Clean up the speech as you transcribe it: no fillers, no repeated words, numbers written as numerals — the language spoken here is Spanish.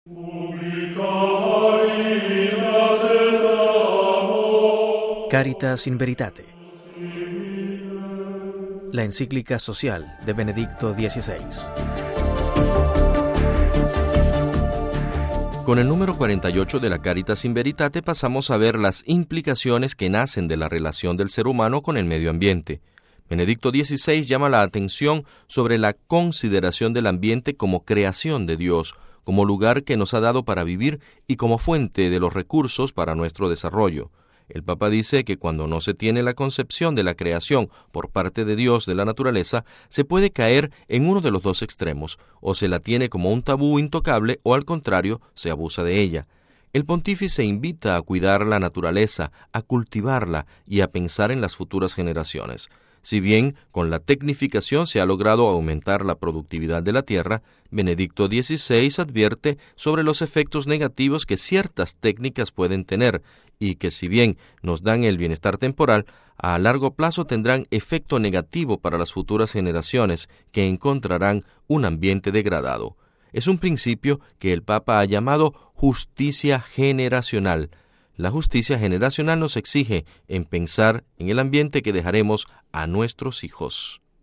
Caritas in Veritate. La encíclica social de Benedicto XVI. Con el número 48 de la Caritas in Veritate pasamos a ver las implicaciones que nacen de la relación del ser humano con el medio ambiente. Benedicto XVI llama la atención sobre la consideración del ambiente como creación de Dios, como lugar que nos ha dado para vivir y como fuente de los recursos para nuestro desarrollo. El Papa dice que cuando no se tiene la concepción de la creación por parte de Dios de la naturaleza, se puede caer en uno de los dos extremos, o se la tiene como un tabú intocable, o al contrario, se abusa de ella. El pontífice invita a cuidar la naturaleza, a cultivarla y a pensar en las futuras generaciones. Si bien con la tecnificación se ha logrado aumentar la productividad de la tierra, Benedicto XVI advierte sobre los efectos negativos que ciertas técnicas pueden tener y que si bien nos dan el bienestar temporal, a largo plazo tendrán efecto negativo para las futuras generaciones que encontrarán un ambiente degradado. Es un principio que el Papa ha llamado justicia generacional. La justicia generacional nos exige en pensar en el ambiente que dejaremos a nuestros hijos.